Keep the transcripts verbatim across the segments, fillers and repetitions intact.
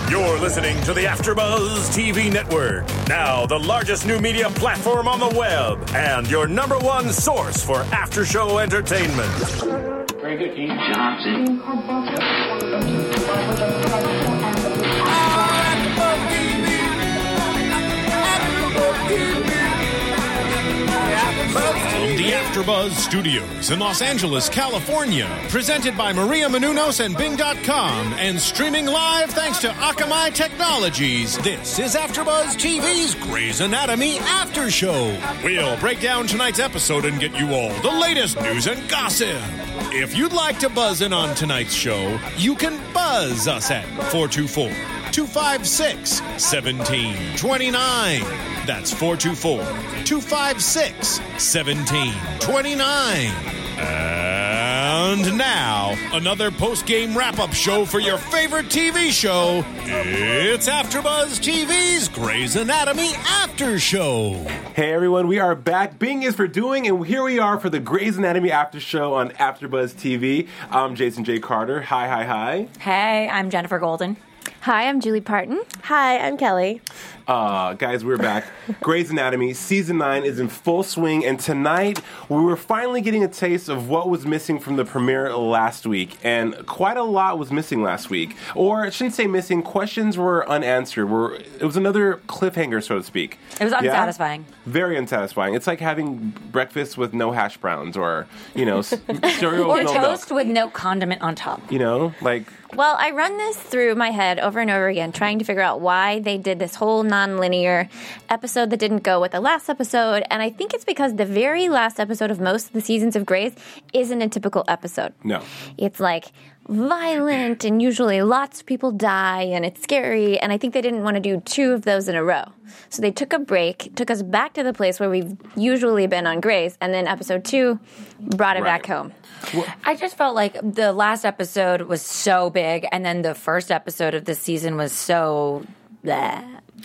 You're listening to the AfterBuzz T V Network, now the largest new media platform on the web, and your number one source for after-show entertainment. Very good, Dean Johnson. From the AfterBuzz Studios in Los Angeles, California, presented by Maria Menounos and Bing dot com, and streaming live thanks to Akamai Technologies, this is AfterBuzz T V's Grey's Anatomy After Show. We'll break down tonight's episode and get you all the latest news and gossip. If you'd like to buzz in on tonight's show, you can buzz us at four two four, two five six, one seven two nine. That's four two four, two five six, one seven two nine. And now, another post-game wrap-up show for your favorite T V show. It's AfterBuzz T V's Grey's Anatomy After Show. Hey everyone, we are back. Bing is for doing, and here we are for the Grey's Anatomy After Show on AfterBuzz T V. I'm Jason J. Carter. Hi, hi, hi. Hey, I'm Jennifer Golden. Hi, I'm Julie Parton. Hi, I'm Kelly. Uh, guys, we're back. Grey's Anatomy Season nine is in full swing, and tonight we were finally getting a taste of what was missing from the premiere last week, and quite a lot was missing last week. Or, I shouldn't say missing, questions were unanswered. Were, it was another cliffhanger, so to speak. It was unsatisfying. Yeah? Very unsatisfying. It's like having breakfast with no hash browns, or, you know, cereal or with no toast milk. with no condiment on top. You know, like... Well, I run this through my head over and over again, trying to figure out why they did this whole non-linear episode that didn't go with the last episode, and I think it's because the very last episode of most of the seasons of Grey's isn't a typical episode. No. It's like violent, and usually lots of people die, and it's scary, and I think they didn't want to do two of those in a row. So they took a break, took us back to the place where we've usually been on Grey's, and then episode two brought it Right. back home. I just felt like the last episode was so big, and then the first episode of this season was so bleh.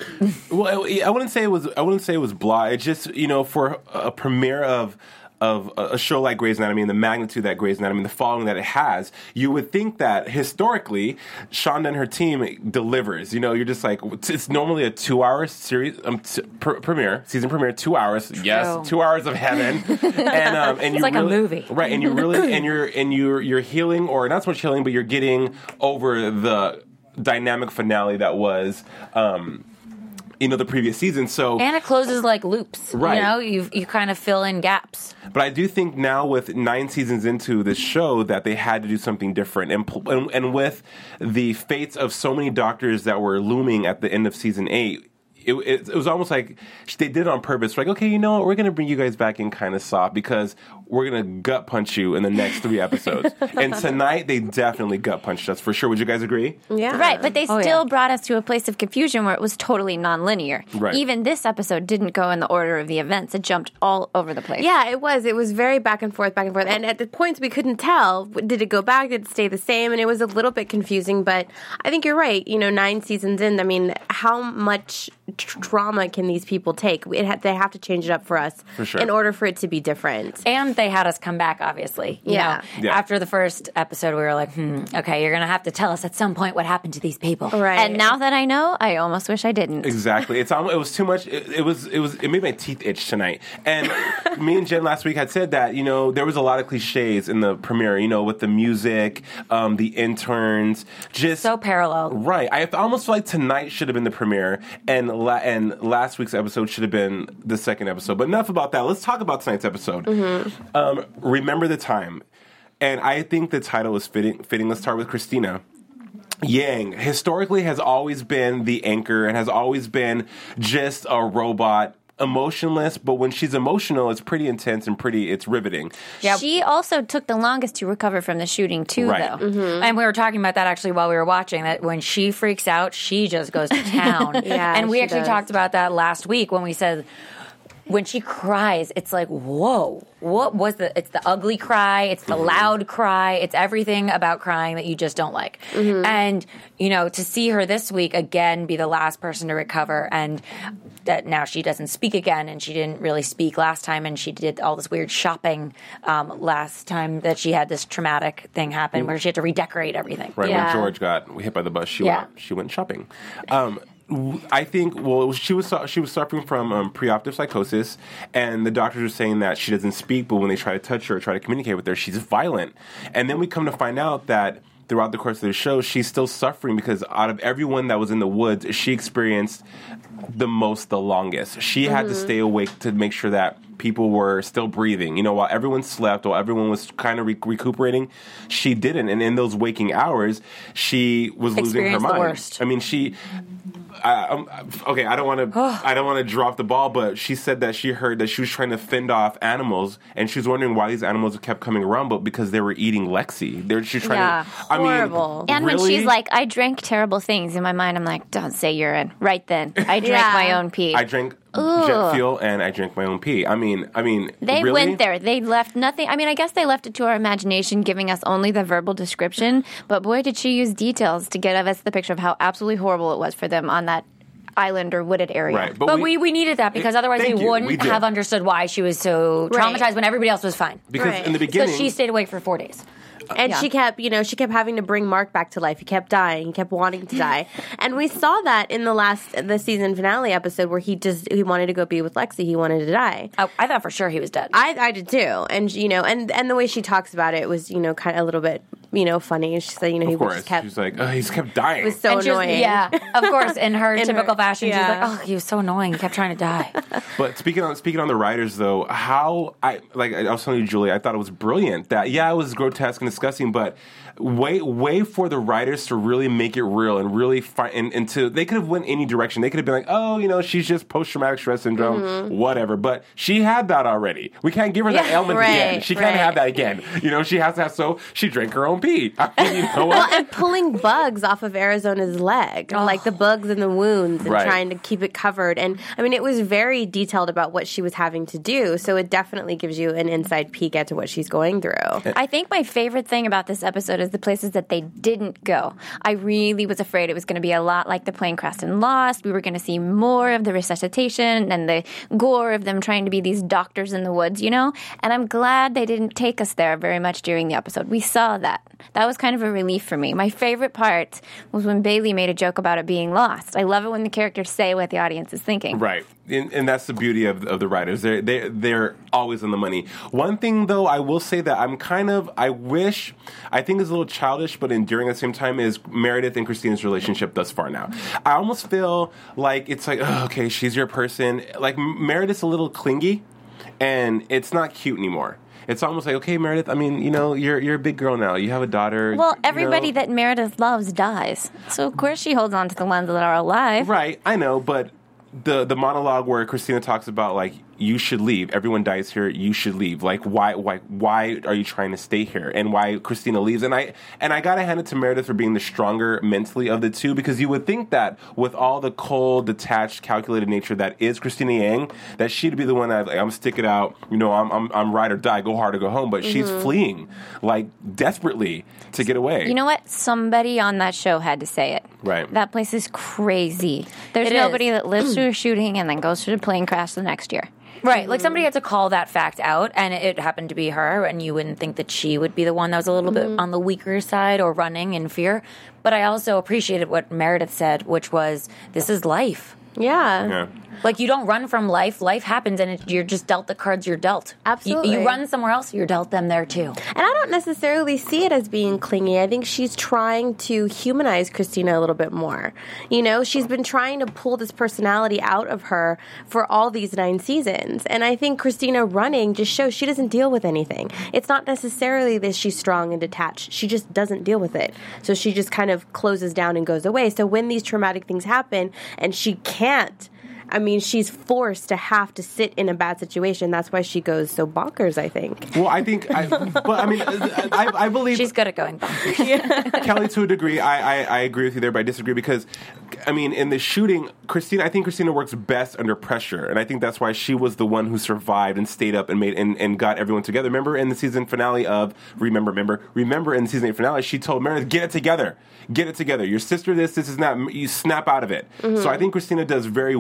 Well, I wouldn't say it was. I wouldn't say it was blah. It's just, you know, for a premiere of of a show like Grey's Anatomy and the magnitude that Grey's Anatomy, the following that it has, you would think that historically, Shonda and her team delivers. You know, you're just like, it's normally a two-hour series um, t- pr- premiere, season premiere, two hours. True. Yes, two hours of heaven, and um, and It's you like a really, movie. right? And you're really and you're and you're you're healing, or not so much healing, but you're getting over the dynamic finale that was. Um, You know, the previous season, so And it closes like loops. Right. You know, you you kind of fill in gaps. But I do think now, with nine seasons into this show, that they had to do something different, and and, and with the fates of so many doctors that were looming at the end of season eight. It, it, it was almost like they did it on purpose. Like, okay, you know what? We're going to bring you guys back in kind of soft because we're going to gut punch you in the next three episodes. And tonight, they definitely gut punched us for sure. Would you guys agree? Yeah. Right, but they Oh, still yeah. brought us to a place of confusion where it was totally non-linear. Right. Even this episode didn't go in the order of the events. It jumped all over the place. Yeah, it was. It was very back and forth, back and forth. And at the points, we couldn't tell. Did it go back? Did it stay the same? And it was a little bit confusing, but I think you're right. You know, nine seasons in, I mean, how much tr- trauma can these people take? It ha- they have to change it up for us For sure. in order for it to be different. And they had us come back, obviously. You Yeah. know, Yeah. after the first episode, we were like, hmm, okay, you're going to have to tell us at some point what happened to these people. Right. And now that I know, I almost wish I didn't. Exactly. It's almost, it was too much. It, it was it was it made my teeth itch tonight. And me and Jen last week had said that, you know, there was a lot of cliches in the premiere. You know, with the music, um, the interns, just So parallel. Right. I almost feel like tonight should have been the premiere, and la- and last week's episode should have been the second episode. But enough about that. Let's talk about tonight's episode. Mm-hmm. Um, Remember the Time. And I think the title is fitting. Fitting. Let's start with Christina. Yang historically has always been the anchor and has always been just a robot, emotionless, but when she's emotional, it's pretty intense and pretty, it's riveting. Yeah. She also took the longest to recover from the shooting, too, Right. though. Mm-hmm. And we were talking about that actually while we were watching, that when she freaks out, she just goes to town. Yeah, and we she actually does. talked about that last week when we said, when she cries, it's like, whoa, what was the, it's the ugly cry, it's the loud cry, it's everything about crying that you just don't like. And, you know, to see her this week again be the last person to recover, and that now she doesn't speak again, and she didn't really speak last time, and she did all this weird shopping um, last time that she had this traumatic thing happen where she had to redecorate everything. Right, Yeah. when George got hit by the bus, she Yeah. went she went shopping. Um, w- I think well, she was su- she was suffering from um, preoperative psychosis, and the doctors were saying that she doesn't speak, but when they try to touch her or try to communicate with her, she's violent. And then we come to find out that throughout the course of the show, she's still suffering because out of everyone that was in the woods, she experienced the most, the longest. She had to stay awake to make sure that people were still breathing. You know, while everyone slept, while everyone was kind of re- recuperating, she didn't. And in those waking hours, she was losing her Experienced the mind. worst. I mean, she. I, um, okay, I don't want to. I don't want to drop the ball, but she said that she heard that she was trying to fend off animals, and she was wondering why these animals kept coming around, but because they were eating Lexi. They're she's trying Yeah, to. I horrible. mean, And when really? she's like, I drank terrible things, in my mind, I'm like, don't say urine. Right then. I drank Yeah. my own pee. I drank jet fuel and I drank my own pee. I mean, I mean, They really? went there. They left nothing. I mean, I guess they left it to our imagination, giving us only the verbal description. But boy, did she use details to get us the picture of how absolutely horrible it was for them on that island or wooded area. Right, But we, we needed that because otherwise we Thank you. wouldn't We did. have understood why she was so Right. traumatized when everybody else was fine. Because Right. in the So beginning, she stayed awake for four days. And Yeah. she kept, you know, she kept having to bring Mark back to life. He kept dying. He kept wanting to die. And we saw that in the last, the season finale episode where he just, he wanted to go be with Lexi. He wanted to die. I, I thought for sure he was dead. I, I did too. And, you know, and, and the way she talks about it was, you know, kind of a little bit, you know, funny. She said, you know, he of course, just kept, she's like, oh, he's kept dying. it was so And she was- annoying. yeah, of course. In her In typical her- fashion, yeah. she's like, "Oh, he was so annoying. He kept trying to die." But speaking on speaking on the writers, though, how I like I was telling you, Julie, I thought it was brilliant. That yeah, it was grotesque and disgusting, but way way for the writers to really make it real and really find and, and to they could have went any direction. They could have been like, oh, you know, she's just post traumatic stress syndrome, Mm-hmm. whatever. But she had that already. We can't give her that Yeah, ailment right, again. She can't right. have that again. You know, she has to have. So she drank her own pee. I mean, you know what? Well, and pulling bugs off of Arizona's leg, like the bugs and the wounds, and Right. trying to keep it covered. And I mean, it was very detailed about what she was having to do. So it definitely gives you an inside peek into what she's going through. I think my favorite thing about this episode is the places that they didn't go. I really was afraid it was going to be a lot like the plane crash in Lost. We were going to see more of the resuscitation and the gore of them trying to be these doctors in the woods, you know? And I'm glad they didn't take us there very much during the episode. We saw that. That was kind of a relief for me. My favorite part was when Bailey made a joke about it being lost. I love it when the characters say what the audience is thinking. Right, and, and that's the beauty of, of the writers. They're they they're always on the money. One thing, though, I will say that I'm kind of I wish I think it's a little childish, but enduring at the same time is Meredith and Christina's relationship thus far. Now, I almost feel like it's like oh, okay, she's your person. Like Meredith's a little clingy, and it's not cute anymore. It's almost like, okay, Meredith, I mean, you know, you're you're a big girl now. You have a daughter. Well, you everybody know. that Meredith loves dies. So, of course, she holds on to the ones that are alive. Right, I know, but the the monologue where Christina talks about like you should leave, everyone dies here, you should leave. Like why why why are you trying to stay here? And why Christina leaves? And I and I gotta hand it to Meredith for being the stronger mentally of the two, because you would think that with all the cold, detached, calculated nature that is Christina Yang, that she'd be the one that like, I'm stick it out, you know, I'm I'm I'm ride or die, go hard or go home. But she's fleeing like desperately to get away. You know what? Somebody on that show had to say it. Right. That place is crazy. There's It nobody is. that lives through a shooting and then goes through a plane crash the next year. Right, like somebody had to call that fact out, and it happened to be her, and you wouldn't think that she would be the one that was a little bit on the weaker side or running in fear. But I also appreciated what Meredith said, which was, this is life. Yeah. Yeah. Like, you don't run from life. Life happens, and it, you're just dealt the cards you're dealt. Absolutely. You, you run somewhere else, you're dealt them there, too. And I don't necessarily see it as being clingy. I think she's trying to humanize Christina a little bit more. You know, she's been trying to pull this personality out of her for all these nine seasons. And I think Christina running just shows she doesn't deal with anything. It's not necessarily that she's strong and detached. She just doesn't deal with it. So she just kind of closes down and goes away. So when these traumatic things happen and she can't, I mean, she's forced to have to sit in a bad situation. That's why she goes so bonkers, I think. Well, I think, I, but I mean, I, I believe She's good at going bonkers. Kelly, to a degree, I, I, I agree with you there, but I disagree because, I mean, in the shooting, Christina, I think Christina works best under pressure, and I think that's why she was the one who survived and stayed up and made and, and got everyone together. Remember in the season finale of Remember, remember, remember in the season eight finale, she told Meredith, "Get it together, get it together. Your sister, this, this is not. You snap out of it." Mm-hmm. So I think Christina does very well in,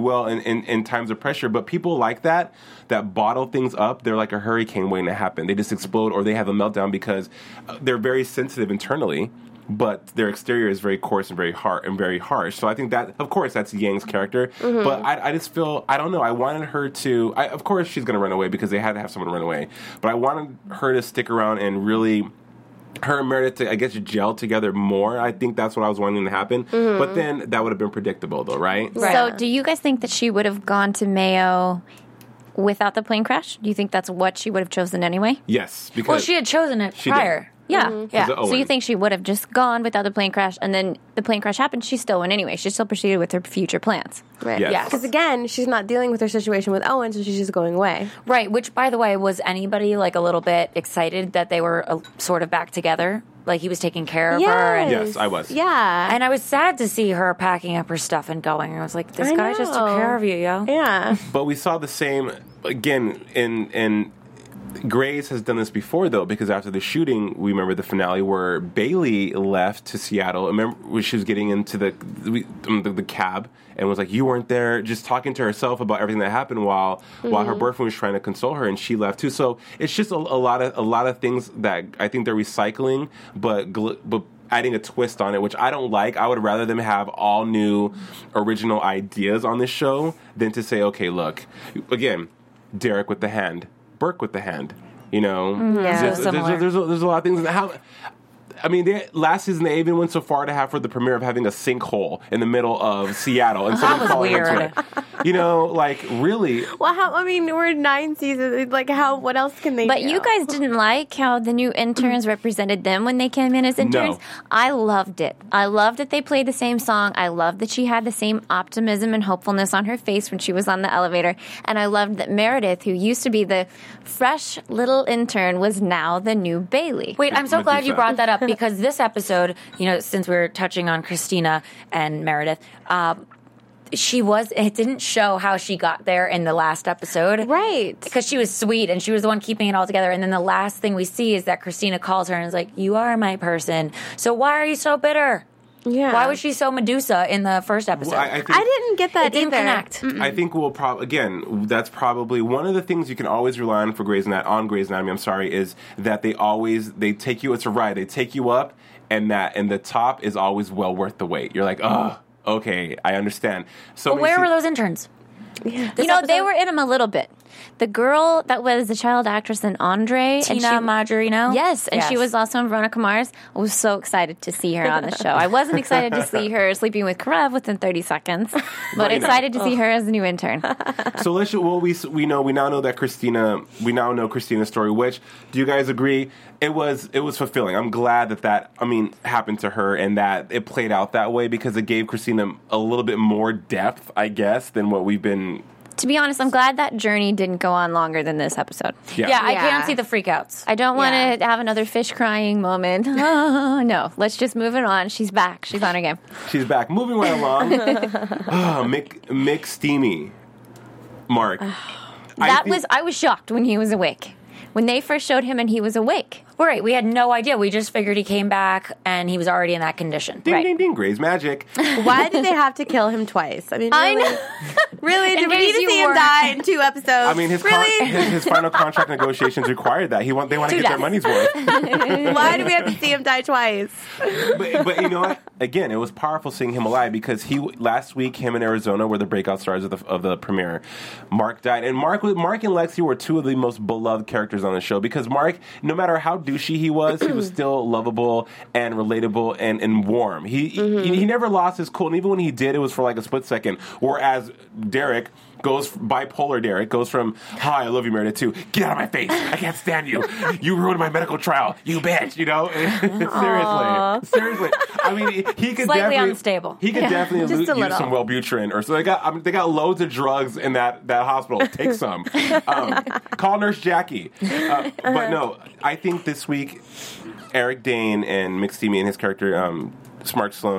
in, in times of pressure. But people like that, that bottle things up, they're like a hurricane waiting to happen. They just explode or they have a meltdown because they're very sensitive internally, but their exterior is very coarse and very hard and very harsh. So I think that, of course, that's Yang's character. Mm-hmm. But I, I just feel, I don't know, I wanted her to, I, of course she's going to run away because they had to have someone run away. But I wanted her to stick around and really, her and Meredith to, I guess, gel together more. I think that's what I was wanting to happen. Mm-hmm. But then that would have been predictable, though, right? Right. So do you guys think that she would have gone to Mayo without the plane crash? Do you think that's what she would have chosen anyway? Yes. Because well, she had chosen it she prior. Did. Yeah. Mm-hmm. Yeah. So you think she would have just gone without the plane crash, and then the plane crash happened, she still went anyway. She still proceeded with her future plans. Right. Yes. Yeah. Because again, she's not dealing with her situation with Owen, so she's just going away. Right. Which, by the way, was anybody like a little bit excited that they were uh, sort of back together? Like he was taking care of yes. her. And, yes, I was. Yeah. and I was sad to see her packing up her stuff and going. I was like, this I guy just took know. care of you, yo. Yeah. But we saw the same, again, in... in Grey's has done this before, though, because after the shooting, we remember the finale where Bailey left to Seattle. Remember when she was getting into the the, the the cab and was like, "You weren't there," just talking to herself about everything that happened while mm-hmm. while her boyfriend was trying to console her, and she left too. So it's just a, a lot of a lot of things that I think they're recycling, but gl- but. adding a twist on it, which I don't like. I would rather them have all new, original ideas on this show than to say, "Okay, look, again, Derek with the hand." Burke with the hand, you know. Mm-hmm. Yeah, there's, so there's, there's, there's, a, there's a lot of things. In the, how, I mean, they, last season they even went so far to have for the premiere of having a sinkhole in the middle of Seattle and someone was falling into weird. it. You know, like really. Well, how? I mean, we're nine seasons. Like, how? What else can they? But do? you guys didn't like how the new interns represented them when they came in as interns. No. I loved it. I loved that they played the same song. I loved that she had the same optimism and hopefulness on her face when she was on the elevator. And I loved that Meredith, who used to be the fresh little intern, was now the new Bailey. Wait, I'm so Medusa. glad you brought that up because this episode, you know, since we were touching on Christina and Meredith, um, she was, it didn't show how she got there in the last episode. Right. Because she was sweet and she was the one keeping it all together. And then the last thing we see is that Christina calls her and is like, "You are my person. So why are you so bitter?" Yeah. Why was she so Medusa in the first episode? Well, I, I, think, I didn't get that it didn't either. connect. Mm-mm. I think we'll probably again. That's probably one of the things you can always rely on for Grey's Anatomy. On Grey's Anatomy, I'm sorry, is that they always they take you. It's a ride. They take you up, and that and the top is always well worth the wait. You're like, oh, okay, I understand. So But where were those interns? You know, they were in them a little bit. The girl that was the child actress in Andre. Tina and she, Majorino? Yes, and Yes. she was also in Veronica Mars. I was so excited to see her on the show. I wasn't excited to see her sleeping with Karev within thirty seconds, but Right. excited to see her as a new intern. So let's. Well, we we know we now know that Christina. We now know Christina's story. Which do you guys agree? It was it was fulfilling. I'm glad that that I mean happened to her and that it played out that way because it gave Christina a little bit more depth, I guess, than what we've been. To be honest, I'm glad that journey didn't go on longer than this episode. Yeah. Yeah, I Yeah. can't see the freakouts. I don't want Yeah. to have another fish crying moment. No, let's just move it on. She's back. She's on her game. She's back. Moving right along. oh, Mick Mick Steamy, Mark. I That think- was I was shocked when he was awake. When they first showed him and he was awake. Right, we had no idea. We just figured he came back and he was already in that condition. Ding right. ding ding. Grey's magic. Why did they have to kill him twice? I mean, I really? know. Really? Did we case need to you see him weren't- die in two episodes? I mean, his, con- really? his his final contract negotiations required that. He want they want to Two get their deaths. money's worth. Why do we have to see him die twice? but, but you know what? Again, it was powerful seeing him alive because he last week him and Arizona were the breakout stars of the of the premiere. Mark died, and Mark Mark and Lexi were two of the most beloved characters on the show because Mark, no matter how douchey he was, he was still lovable and relatable and, and warm. He, mm-hmm. he he never lost his cool, and even when he did, it was for like a split second. Whereas Derek goes bipolar. Derek goes from "Hi, I love you, Meredith" to "Get out of my face! I can't stand you! You ruined my medical trial, you bitch!" You know, seriously, seriously. I mean, he, he could Slightly definitely unstable. He could definitely just lo- a use little. some Wellbutrin, or so they got. I mean, they got loads of drugs in that that hospital. Take some. Um, call Nurse Jackie. Uh, but no, I think this week Eric Dane and McSteamy and his character um, Smart Sloan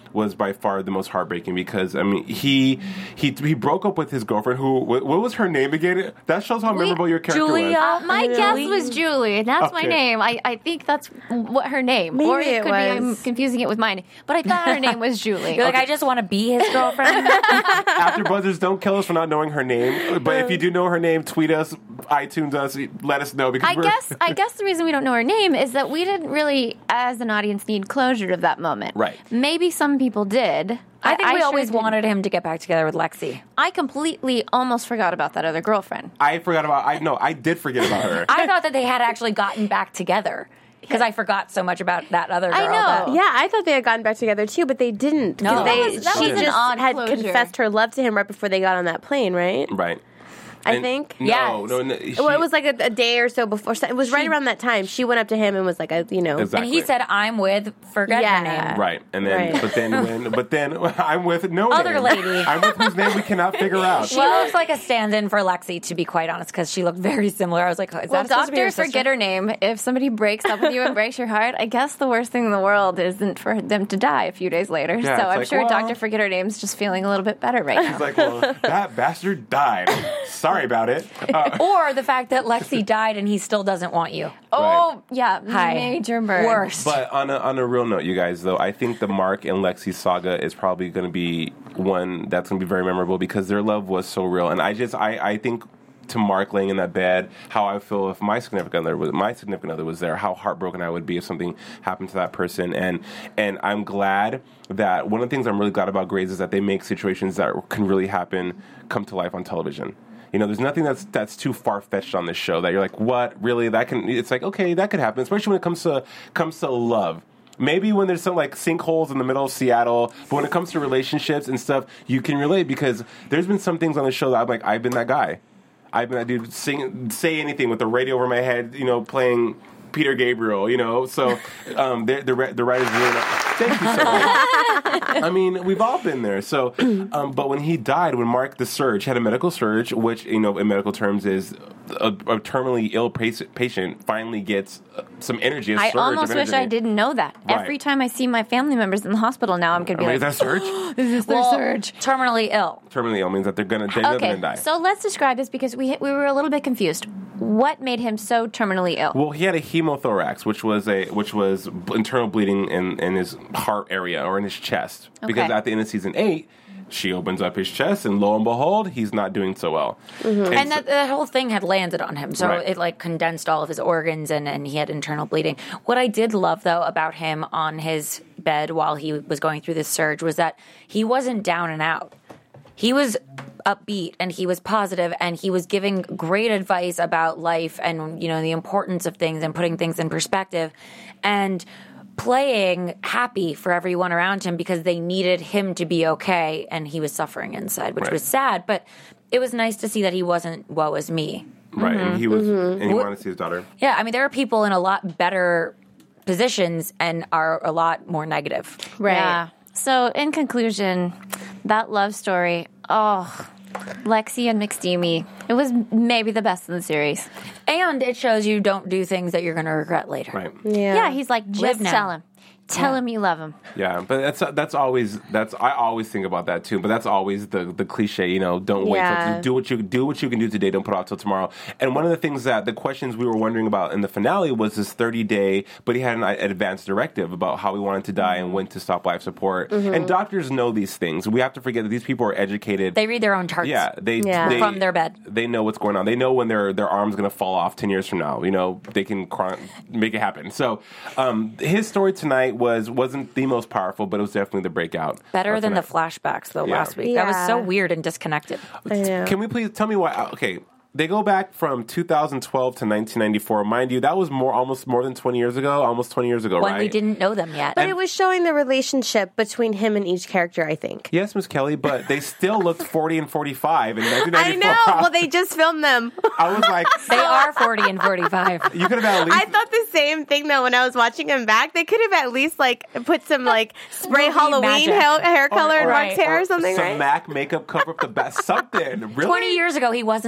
was by far the most heartbreaking because I mean he he he broke up with his girlfriend who what, what was her name again? That shows how memorable your character Julia. was. Uh, my Really? guess was Julie. That's my Okay. name. I, I think that's what her name. Maybe or it it could be I'm was. confusing it with mine. But I thought her name was Julie. You're like, I just want to be his girlfriend. After Buzzers, don't kill us for not knowing her name. But if you do know her name, tweet us, iTunes us, let us know because I we're guess I guess the reason we don't know her name is that we didn't really, as an audience, need closure of that moment. Right. Maybe some people did. I think we sure always didn't. wanted him to get back together with Lexi. I completely almost forgot about that other girlfriend. I forgot about. I no, I did forget about her. I thought that they had actually gotten back together because I forgot so much about that other girl. I know. that- Yeah, I thought they had gotten back together too, but they didn't. 'Cause No. they, That was- that she was an just odd had closure. confessed her love to him right before they got on that plane, right? Right. I And- think. No, Yes. no, no. She, Well, it was like a, a day or so before. so It was right around that time. She went up to him and was like, a, you know, exactly. And he said, "I'm with forget Yeah. her name." Right, and then, Right. but then, when, but then, I'm with no Other name. lady. I'm with whose name we cannot figure out. She looks like a stand-in for Lexi, to be quite honest, because she looked very similar. I was like, "Is Well, that supposed to be doctor, her sister?" forget her name. If somebody breaks up with you and breaks your heart, I guess the worst thing in the world isn't for them to die a few days later. Yeah, so it's I'm like, sure well- Doctor Forget Her Name's just feeling a little bit better right now. He's like, well, that bastard died. Sorry about it. Uh, Or the fact that Lexi died and he still doesn't want you. Oh, yeah, Hi. major burn. Worst. But on a, on a real note, you guys, though, I think the Mark and Lexi saga is probably going to be one that's going to be very memorable because their love was so real. And I just, I, I think to Mark laying in that bed, how I feel if my significant other was, my significant other was there, how heartbroken I would be if something happened to that person. And and I'm glad that one of the things I'm really glad about Grey's is that they make situations that can really happen come to life on television. You know, there's nothing that's that's too far fetched on this show that you're like, what, really? That can? It's like, okay, that could happen, especially when it comes to comes to love. Maybe when there's some like sinkholes in the middle of Seattle, but when it comes to relationships and stuff, you can relate because there's been some things on the show that I'm like, I've been that guy. I've been that dude. Sing, say anything with the radio over my head, you know, playing Peter Gabriel, you know. So um, the the the writers really. Thank you so much. I mean, we've all been there. So, um, but when he died, when Mark the Surge had a medical surge, which you know in medical terms is a, a terminally ill patient finally gets uh, some energy. A I surge almost of wish energy. I didn't know that. Right. Every time I see my family members in the hospital now, I'm going to I be mean, like, is that surge? this is their Well, surge. terminally ill. Terminally ill means that they're gonna they know they're Okay, gonna die. so let's describe this because we we were a little bit confused. What made him so terminally ill? Well, he had a hemothorax, which was a which was internal bleeding in, in his heart area or in his chest. Because Okay. at the end of season eight, she opens up his chest, and lo and behold, he's not doing so well. Mm-hmm. And so- that, that whole thing had landed on him. So Right. it like condensed all of his organs and, and he had internal bleeding. What I did love though about him on his bed while he was going through this surge was that he wasn't down and out. He was upbeat and he was positive and he was giving great advice about life and, you know, the importance of things and putting things in perspective and playing happy for everyone around him because they needed him to be okay and he was suffering inside, which Right. was sad, but it was nice to see that he wasn't woe is me. right, and he was, and he wanted to see his daughter. Yeah, I mean, there are people in a lot better positions and are a lot more negative. right. Yeah. So, in conclusion, that love story, oh, Lexi and McSteamy, it was maybe the best in the series. And it shows you don't do things that you're going to regret later. Right. Yeah. Yeah, he's like, just Live now. tell him. Tell Yeah. him you love him. Yeah, but that's that's always that's I always think about that too. But that's always the the cliche, you know. Don't wait Yeah. till do what you do what you can do today. Don't put it off till tomorrow. And one of the things that the questions we were wondering about in the finale was this thirty day. But he had an advanced directive about how he wanted to die and when to stop life support. Mm-hmm. And doctors know these things. We have to forget that these people are educated. They read their own charts. Yeah, they, Yeah. they From their bed. They know what's going on. They know when their their arm's going to fall off ten years from now. You know, they can cry, make it happen. So, um, his story tonight was wasn't the most powerful, but it was definitely the breakout. Better of than the tonight. flashbacks, though, Yeah. last week. That was so Yeah. weird and disconnected. I know. Can we please tell me why? Okay. They go back from two thousand twelve to nineteen ninety-four. Mind you, that was more almost more than twenty years ago. Almost twenty years ago, When right? we didn't know them yet. But it was showing the relationship between him and each character, I think. Yes, Miss Kelly, but they still looked forty and forty-five in nineteen I ninety-four. know. Well, they just filmed them. I was like, They are forty and forty-five. you could have at least. I thought the same thing though when I was watching them back. They could have at least like put some like spray Movie Halloween magic. hair, hair color in right. Mark's hair or something, some right? MAC makeup cover up the back. Something. Really? twenty years ago, he wasn't salt and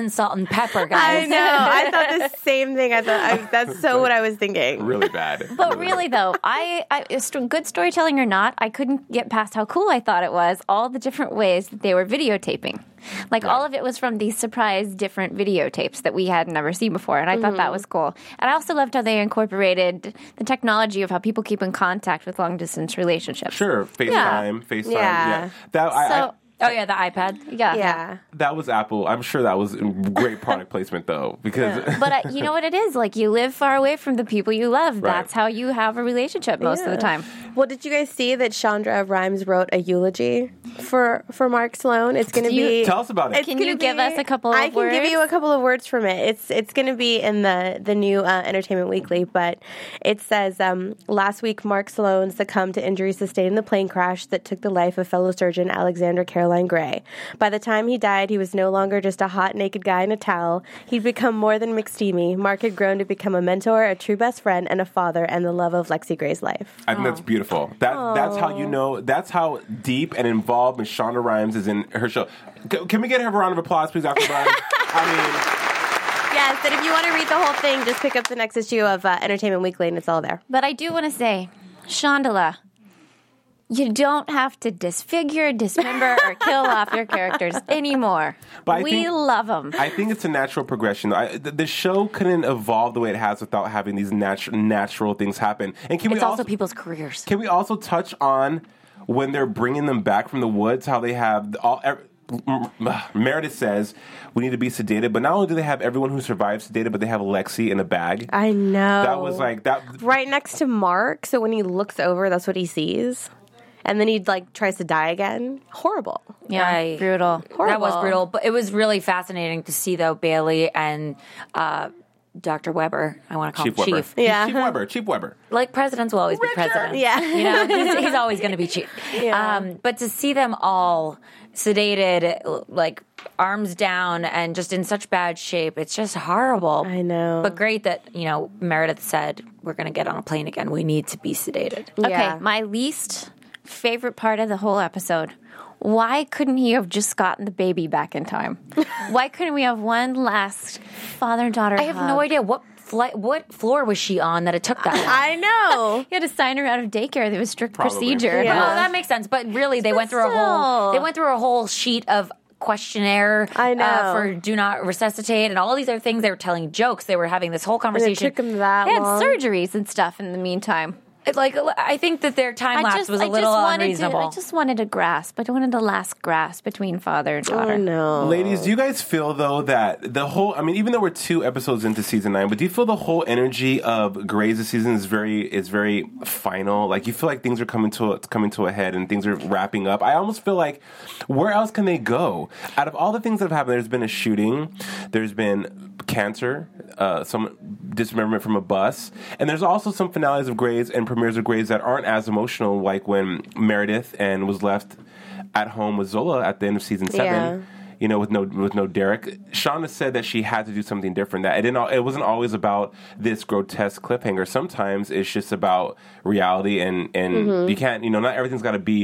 pepper, I guys. know. I thought the same thing. I thought I, that's so what I was thinking. Really bad. But really, though, I, I st- good storytelling or not, I couldn't get past how cool I thought it was. All the different ways that they were videotaping, like all of it was from these surprise different videotapes that we had never seen before, and I thought that was cool. And I also loved how they incorporated the technology of how people keep in contact with long distance relationships. Sure, FaceTime, FaceTime. Yeah. Yeah, that I, So, I Oh yeah, the iPad. yeah, Yeah. that was Apple. I'm sure that was great product placement though, because But uh, you know what it is? Like, you live far away from the people you love. Right. That's how you have a relationship most of the time. Well, did you guys see that Chandra Rhimes wrote a eulogy for for Mark Sloan? It's going to be. tell us about it. It's Can gonna you give be- us a couple of I can give words? you a couple of words from it. It's it's going to be in the the new uh, Entertainment Weekly, but it says um, last week Mark Sloan succumbed to injuries sustained in the plane crash that took the life of fellow surgeon Alexander Caroline Gray. By the time he died, he was no longer just a hot naked guy in a towel. He'd become more than McSteamy. Mark had grown to become a mentor, a true best friend, and a father, and the love of Lexi Gray's life. I think that's beautiful. That that's how you know. That's how deep and involved Miss Shonda Rhimes is in her show. C- Can we get her a round of applause, please, after Brian? I Yes, and if you want to read the whole thing, just pick up the next issue of uh, Entertainment Weekly, and it's all there. But I do want to say, Shondala, you don't have to disfigure, dismember, or kill off your characters anymore. But I we think- love them. mean, I think it's a natural progression. I, the, the show couldn't evolve the way it has without having these natu- natural things happen. And can we It's also also people's careers. can we also touch on when they're bringing them back from the woods? How they have all. Every, Meredith says we need to be sedated, but not only do they have everyone who survived sedated, but they have Lexi in a bag. I know. That was like that. right next to Mark, so when he looks over, that's what he sees. And then he like tries to die again. Horrible. Yeah, I- brutal. That was Horrible. brutal, but it was really fascinating to see though Bailey and uh, Doctor Weber. I want to call Chief him Weber. Chief. Yeah. Chief Weber. Chief Weber. Like presidents will always be presidents. Yeah. You know, he's, he's always going to be chief. Yeah. Um, but to see them all sedated, like arms down and just in such bad shape, it's just horrible. I know. But great that, you know, Meredith said, we're going to get on a plane again. We need to be sedated. Okay, Yeah. my least favorite part of the whole episode. Why couldn't he have just gotten the baby back in time? Why couldn't we have one last father-daughter I have no idea what flight, what floor was she on that it took that long. I know. He had to sign her out of daycare. There was strict Probably. procedure. Yeah. Well, that makes sense. But really, they went through a still. whole they went through a whole sheet of questionnaire I know. Uh, for do not resuscitate and all these other things. They were telling jokes. They were having this whole conversation. took 'em that They had long. surgeries and stuff in the meantime. It's like I think that their time lapse was a little wanted unreasonable. To, I just wanted a grasp. I wanted a last grasp between father and daughter. Oh no. Ladies, do you guys feel though that the whole? I mean, even though we're two episodes into season nine, but do you feel the whole energy of Grey's this season is very is very final? Like you feel like things are coming to a, coming to a head and things are wrapping up. I almost feel like where else can they go? Out of all the things that have happened, there's been a shooting, there's been cancer, uh, some dismemberment from a bus, and there's also some finales of Grey's and premieres of Grey's that aren't as emotional, like when Meredith and was left at home with Zola at the end of season seven. Yeah. You know, with no with no Derek. Shauna said that she had to do something different. That it didn't. al- It wasn't always about this grotesque cliffhanger. Sometimes it's just about reality, and and you can't. You know, not everything's got to be.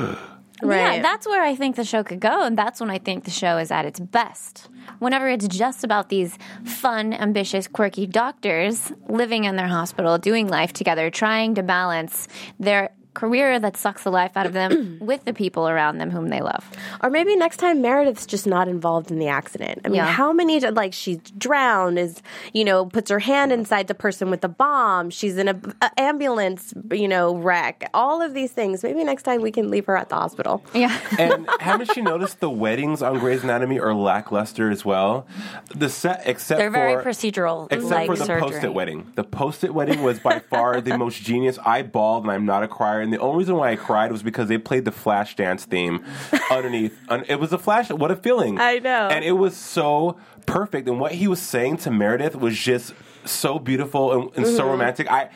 Right. Yeah, that's where I think the show could go, and that's when I think the show is at its best. Whenever it's just about these fun, ambitious, quirky doctors living in their hospital, doing life together, trying to balance their career that sucks the life out of them with the people around them whom they love. Or maybe next time Meredith's just not involved in the accident. I mean, Yeah. how many, like, she's drowned, is, you know, puts her hand inside the person with the bomb. She's in a, a ambulance, you know, wreck. All of these things. Maybe next time we can leave her at the hospital. Yeah. And haven't you noticed the weddings on Grey's Anatomy are lackluster as well? The set, except They're very for procedural, except like for the surgery. post-it wedding. The post-it wedding was by far the most genius. I bawled, and I'm not a crier. And the only reason why I cried was because they played the Flashdance theme underneath. Un- It was a flash. What a feeling! I know. And it was so perfect. And what he was saying to Meredith was just so beautiful and, and Mm-hmm. so romantic. I,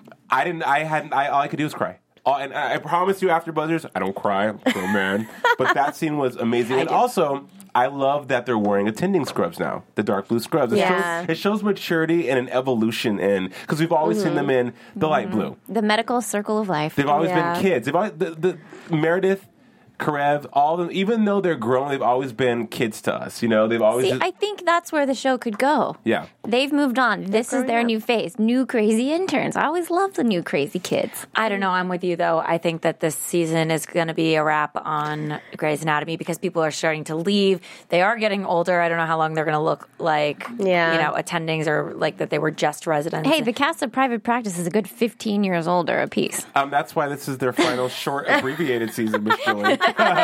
I didn't. I hadn't. I, all I could do was cry. All, and I, I promise you, after Buzzers, I don't cry. I'm a grown man. But that scene was amazing. And also, I love that they're wearing attending scrubs now, the dark blue scrubs. It, Yeah. shows, it shows maturity and an evolution in, because we've always seen them in the light blue. The medical circle of life. They've always Yeah. been kids. They've always, the, the Meredith, Karev, all of them, even though they're grown, they've always been kids to us. You know, they've always See, just, I think that's where the show could go. Yeah. They've moved on. This is their up. new phase. New crazy interns. I always love the new crazy kids. I don't know. I'm with you, though. I think that this season is going to be a wrap on Grey's Anatomy because people are starting to leave. They are getting older. I don't know how long they're going to look like, Yeah. you know, attendings or like that they were just residents. Hey, the cast of Private Practice is a good fifteen years older apiece. Um, that's why this is their final short abbreviated season, Miss Joy.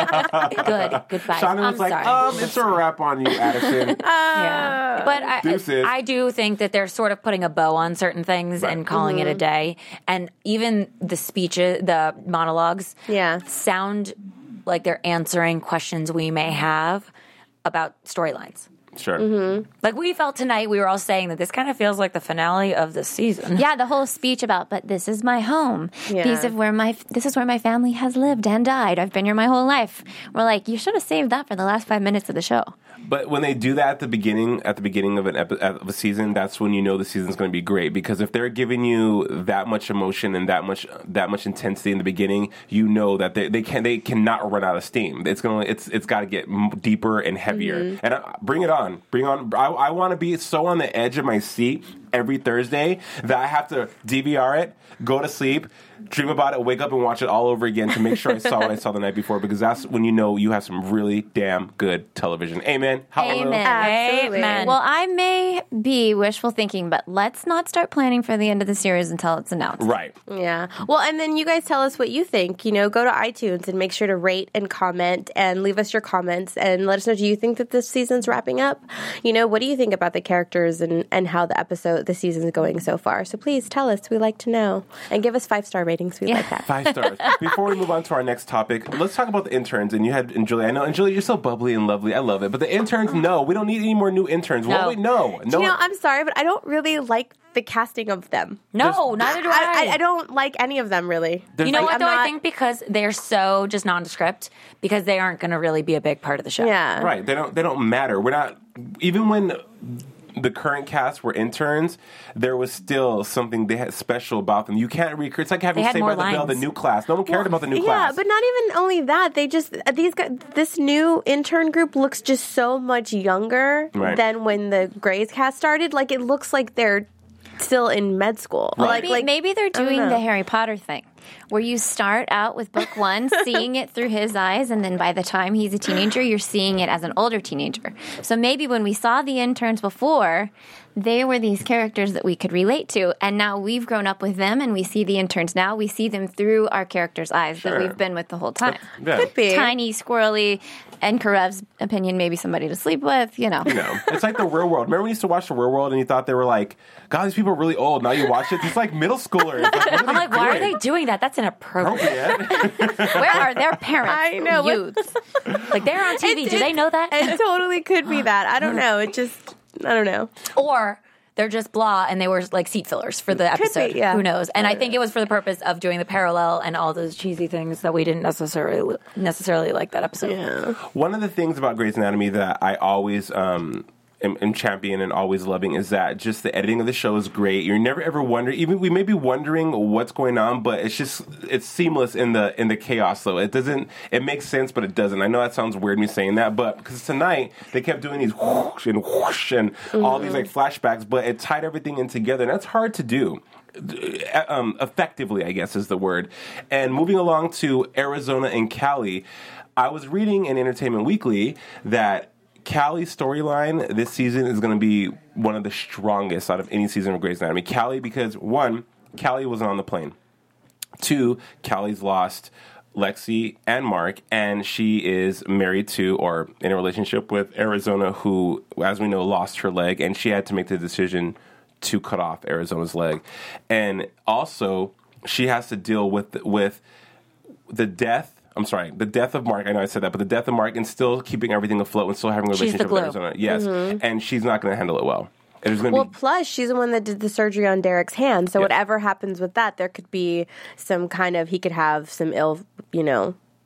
good. Goodbye. Shauna I'm was like, sorry. um, it's a wrap on you, Addison. Yeah. But I, Deuces. I do think that they're sort of putting a bow on certain things and calling it a day. And even the speeches, the monologues, Yeah. sound like they're answering questions we may have about storylines. Sure. Like we felt tonight, we were all saying that this kind of feels like the finale of the season. Yeah, the whole speech about, but this is my home. Yeah. These are where my this is where my family has lived and died. I've been here my whole life. We're like, you should have saved that for the last five minutes of the show. But when they do that at the beginning, at the beginning of an epi- of a season, that's when you know the season's going to be great. Because if they're giving you that much emotion and that much that much intensity in the beginning, you know that they, they can they cannot run out of steam. It's gonna it's it's got to get m- deeper and heavier. And uh, bring it on, bring on. I, I want to be so on the edge of my seat every Thursday that I have to D V R it, go to sleep, dream about it, wake up and watch it all over again to make sure I saw what I saw the night before, because that's when you know you have some really damn good television. Amen. Hallelujah. Amen. Absolutely. Amen. Well, I may be wishful thinking, but let's not start planning for the end of the series until it's announced. Right. Yeah. Well, and then you guys tell us what you think. You know, go to iTunes and make sure to rate and comment and leave us your comments and let us know, do you think that this season's wrapping up? You know, what do you think about the characters and, and how the episode, the season's going so far? So please tell us. We like to know. And give us five-star ratings. We like that. Five stars. Before we move on to our next topic, let's talk about the interns. And you had, and Julie, I know, and Julie, you're so bubbly and lovely. I love it. But the interns, no. We don't need any more new interns. No. Well, we no. No. You know, I'm sorry, but I don't really like the casting of them. No, neither do I. I, I, I don't like any of them, really. There's You know like- what, I'm though? not- I think because they're so just nondescript, because they aren't going to really be a big part of the show. Yeah. Right. They don't. They don't matter. We're not. Even when the current cast were interns, there was still something they had special about them. You can't recreate. It's like having They had Saved more by the Bell, the lines. new class. No one cared about the new yeah, class. but not even only that. They just these guys, this new intern group looks just so much younger Right. than when the Grey's cast started. Like it looks like they're still in med school. Like Maybe, like maybe they're don't doing know. the Harry Potter thing, where you start out with book one, seeing it through his eyes, and then by the time he's a teenager, you're seeing it as an older teenager. So maybe when we saw the interns before, they were these characters that we could relate to, and now we've grown up with them, and we see the interns now. We see them through our characters' eyes Sure. that we've been with the whole time. Yeah. Could be. Tiny, squirrely, and Karev's opinion, maybe somebody to sleep with, you know. No. It's like the Real World. Remember when you used to watch the Real World and you thought they were like, God, these people are really old. Now you watch it, it's like middle schoolers. Like, what are I'm they like, why are doing? they doing that? That's inappropriate. Appropriate. Where are their parents? I know, what- Youths. Like, they're on T V. It- Do they know that? It totally could be that. I don't know. It just I don't know. Or they're just blah and they were like seat fillers for the be, episode. yeah. Who knows? And I think it was for the purpose of doing the parallel and all those cheesy things that we didn't necessarily necessarily like that episode. Yeah. One of the things about Grey's Anatomy that I always um, am, am champion and always loving is that just the editing of the show is great. You're never ever wondering. Even we may be wondering what's going on, but it's just it's seamless in the in the chaos. Though it doesn't, it makes sense, but it doesn't. I know that sounds weird me saying that, but because tonight they kept doing these whoosh and whoosh and all these like flashbacks, but it tied everything in together, and that's hard to do. Um, effectively, I guess is the word. And moving along to Arizona and Cali, I was reading in Entertainment Weekly that Callie's storyline this season is going to be one of the strongest out of any season of Grey's Anatomy. Callie, because one, Callie wasn't on the plane. Two, Callie's lost Lexi and Mark, and she is married to or in a relationship with Arizona, who, as we know, lost her leg, and she had to make the decision to cut off Arizona's leg. And also, she has to deal with with the death. I'm sorry, the death of Mark. I know I said that, but the death of Mark and still keeping everything afloat and still having a She's the relationship with glue. Arizona. Yes, and she's not going to handle it well. And there's going to Well, be plus she's the one that did the surgery on Derek's hand. So Yes. whatever happens with that, there could be some kind of he could have some ill, you know,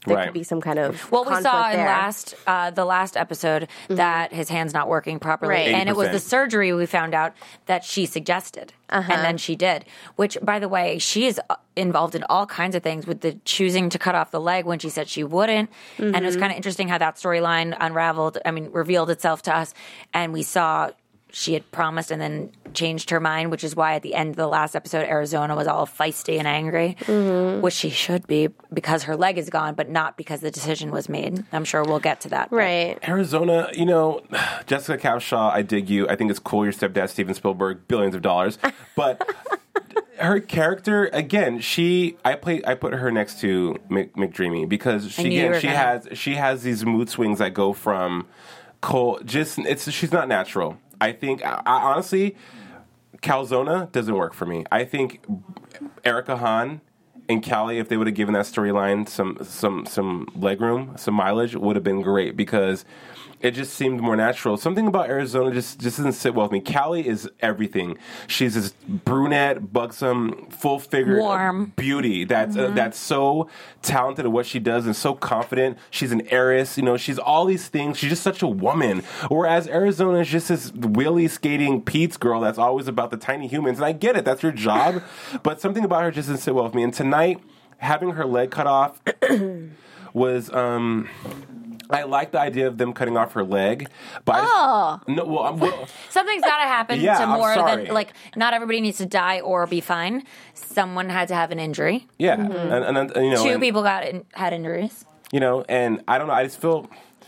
there Right. could be some kind of Well, we conflict saw in there. last uh, the last episode that his hand's not working properly, Right. and it was the eighty percent. surgery we found out that she suggested, and then she did. Which, by the way, she is uh, involved in all kinds of things with the choosing to cut off the leg when she said she wouldn't, and it was kind of interesting how that storyline unraveled. I mean, revealed itself to us, and we saw she had promised and then changed her mind, which is why at the end of the last episode, Arizona was all feisty and angry, which she should be because her leg is gone, but not because the decision was made. I'm sure we'll get to that. but- Right. Arizona, you know, Jessica Cowshaw, I dig you. I think it's cool. Your stepdad, Steven Spielberg, billions of dollars. But her character, again, she, I play, I put her next to Mc, McDreamy because she, knew you again, were she gonna. has, she has these mood swings that go from cold, just, it's, she's not natural. I think, I, I honestly, Calzona doesn't work for me. I think Erica Hahn and Callie, if they would have given that storyline some some some leg room, some mileage, would have been great because it just seemed more natural. Something about Arizona just, just doesn't sit well with me. Callie is everything. She's this brunette, buxom, full-figured Warm. beauty that's uh, that's so talented at what she does and so confident. She's an heiress. You know, she's all these things. She's just such a woman. Whereas Arizona is just this wheelie skating Pete's girl that's always about the tiny humans. And I get it. That's her job. But something about her just doesn't sit well with me. And tonight, having her leg cut off was... um I like the idea of them cutting off her leg, but Oh. I, no, well, I'm, well, Something's got to happen Yeah, to I'm more sorry. than like. Not everybody needs to die or be fine. Someone had to have an injury. yeah, and, and, and you know, Two and- people got in, had injuries. you know, and I don't know. I just feel,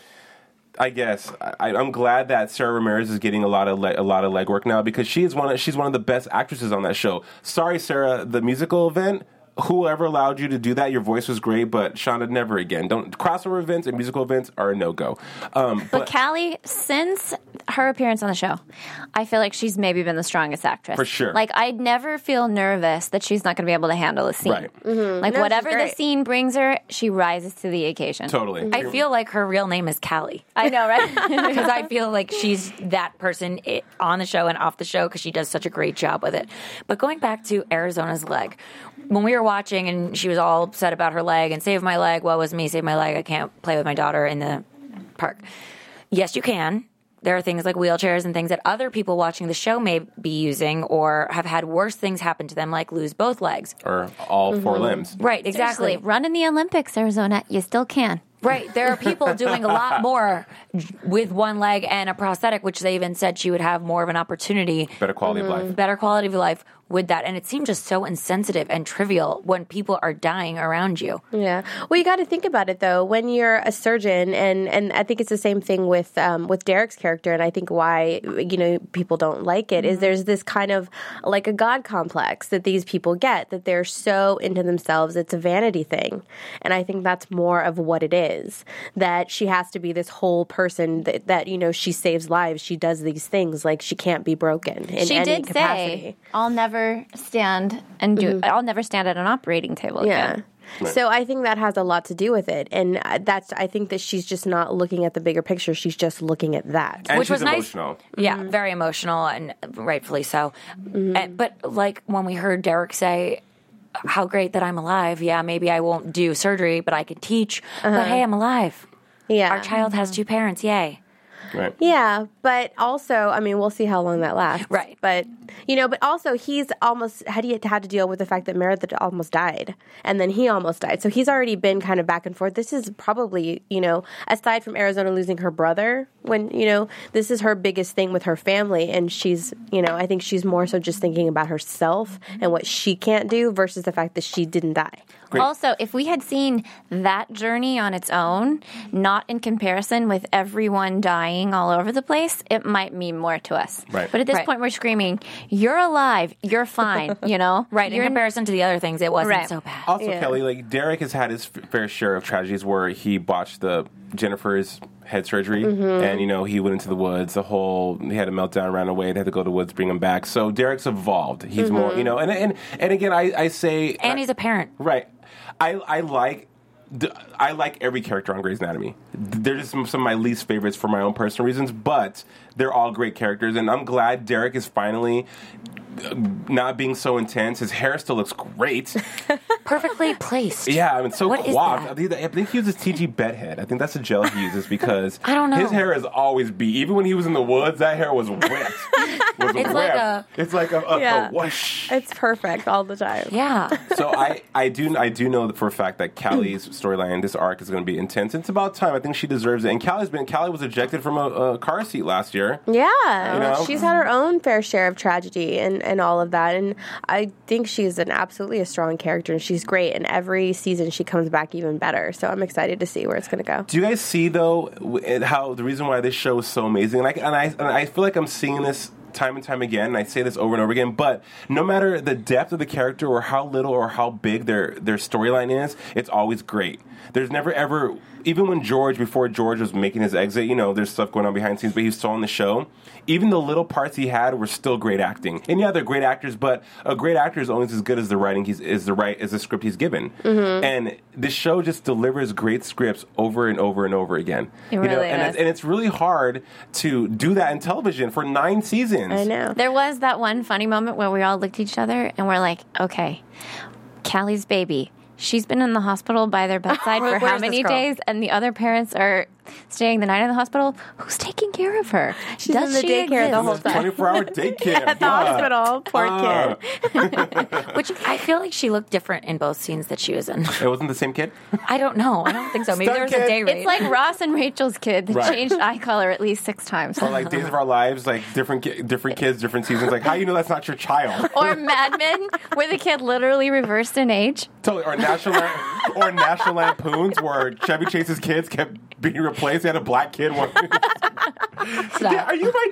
I guess, I, I'm glad that Sarah Ramirez is getting a lot of le- a lot of legwork now because she is one of, she's one of the best actresses on that show. Sorry, Sarah, the musical event. Whoever allowed you to do that, your voice was great, but Shonda, never again. Don't crossover events and musical events are a no go. Um, But Callie, since her appearance on the show, I feel like she's maybe been the strongest actress. For sure. Like, I'd never feel nervous that she's not going to be able to handle a scene. Right. Like, No, she's whatever the great. scene brings her, she rises to the occasion. Totally. I feel like her real name is Callie. I know, right? Because I feel like she's that person i- on the show and off the show because she does such a great job with it. But going back to Arizona's leg, when we were watching and she was all upset about her leg and save my leg, woe was me, save my leg, I can't play with my daughter in the park. Yes, you can. There are things like wheelchairs and things that other people watching the show may be using or have had worse things happen to them, like lose both legs. or all four limbs. Right, exactly. Seriously, run in the Olympics, Arizona. You still can. Right. There are people doing a lot more with one leg and a prosthetic, which they even said she would have more of an opportunity, Better quality of life. better quality of life with that. And it seemed just so insensitive and trivial when people are dying around you. Yeah. Well, you got to think about it though. When you're a surgeon, and and I think it's the same thing with um, with Derek's character, and I think why you know people don't like it is there's this kind of like a god complex that these people get, that they're so into themselves. It's a vanity thing, and I think that's more of what it is. That she has to be this whole person that, that you know she saves lives. She does these things like she can't be broken in She any did capacity. say, I'll never stand and do, I'll never stand at an operating table Yeah. again. So I think that has a lot to do with it, and uh, that's. I think that she's just not looking at the bigger picture. She's just looking at that. And Which she's was nice. emotional. Yeah, very emotional and rightfully so. And, but like when we heard Derek say, how great that I'm alive. Yeah, maybe I won't do surgery, but I can teach. But hey, I'm alive. Yeah, Our child has two parents. Yay. Right. Yeah, but also, I mean, we'll see how long that lasts. Right. But, you know, but also he's almost had he had to deal with the fact that Meredith almost died, and then he almost died. So he's already been kind of back and forth. This is probably, you know, aside from Arizona losing her brother, when, you know, this is her biggest thing with her family, and she's, you know, I think she's more so just thinking about herself and what she can't do versus the fact that she didn't die. Great. Also, if we had seen that journey on its own, not in comparison with everyone dying all over the place, it might mean more to us. Right. But at this Right. point, we're screaming, "You're alive. You're fine." You know, Right. In You're comparison to the other things, it wasn't Right. so bad. Also, Yeah. Kelly, like Derek has had his f- fair share of tragedies where he botched the Jennifer's head surgery, and you know he went into the woods. The whole he had a meltdown, ran away. They had to go to the woods, bring him back. So Derek's evolved. He's more, you know, and and and again, I I say, And he's a parent. right. I I like. d- I like every character on Grey's Anatomy. They're just some, some of my least favorites for my own personal reasons, but they're all great characters, and I'm glad Derek is finally not being so intense. His hair still looks great. Perfectly placed. Yeah, I mean, so What is coiffed. that? I think, I think he uses T G Bedhead. I think that's the gel he uses because I don't know. his hair is always beat. Even when he was in the woods, that hair was whipped. was It's whipped. like a- It's like a, a, Yeah. a whoosh. It's perfect all the time. Yeah. So I, I do I do know for a fact that Callie's storyline, this arc, is going to be intense. It's about time. I think she deserves it. And Callie's been Callie was ejected from a, a car seat last year. Yeah, You know? she's had her own fair share of tragedy and, and all of that. And I think she's an absolutely a strong character, and she's great. And every season she comes back even better. So I'm excited to see where it's going to go. Do you guys see though w- how the reason why this show is so amazing? And I and I and I feel like I'm seeing this time and time again, and I say this over and over again, but no matter the depth of the character or how little or how big their their storyline is, it's always great. There's never ever, even when George, before George was making his exit, you know, there's stuff going on behind the scenes, but he was still on the show. Even the little parts he had were still great acting. And yeah, they're great actors, but a great actor is only as good as the writing he's is the right as the script he's given. Mm-hmm. And this show just delivers great scripts over and over and over again. It You know, really and is. it's, and it's really hard to do that in television for nine seasons. I know. There was that one funny moment where we all looked at each other and we're like, okay, Callie's baby. She's been in the hospital by their bedside for Where how is many this girl? days, and the other parents are staying the night in the hospital. Who's taking care of her? She's in the she daycare the exist? whole time. twenty-four hour daycare. At the hospital, poor Ah. kid. Which I feel like she looked different in both scenes that she was in. It wasn't the same kid? I don't know. I don't think so. Maybe Stunt there was kid. a day rate. It's like Ross and Rachel's kid that Right. changed eye color at least six times. Or like Days of Our Lives, like different ki- different kids, different seasons. Like, how you know that's not your child? Or Mad Men, where the kid literally reversed in age. Totally. Or National Lam- or National Lampoons, where Chevy Chase's kids kept being replaced. He had a black kid. One. Stop. Are you my